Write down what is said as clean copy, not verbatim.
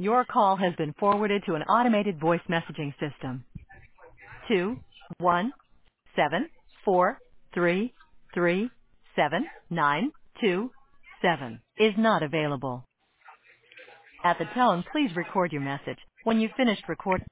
Your call has been forwarded to an automated voice messaging system. 21743379227 is not available. At the tone, please record your message. When you've finished recording,